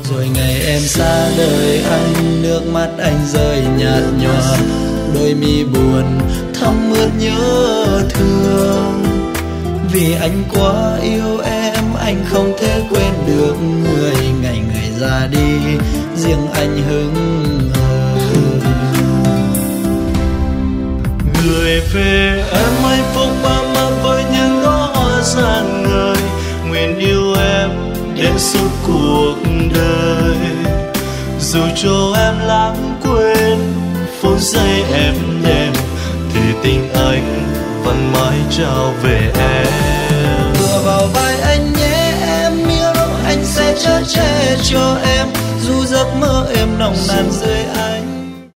Rồi ngày em xa đời anh, nước mắt anh rơi nhạt nhòa, đôi mi buồn thắm ướt nhớ thương. Vì anh quá yêu em, anh không thể quên được người. Ngày người ra đi, riêng anh hững hờ. Người về em hạnh phúc bao mơ với những ngõ hoa rạng ngời, nguyện yêu em đến suốt cuộc đời. Dù cho em lãng quên phút giây em đêm, thì tình anh vẫn mãi trao về em. Tựa vào vai anh nhé em yêu, anh sẽ chở che cho em, dù giấc mơ em nồng nàn dưới anh.